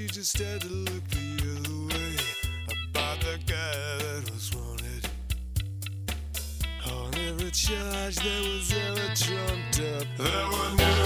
just had to look the other way. About the guy that was wanted on every charge that was ever trumped up. There were no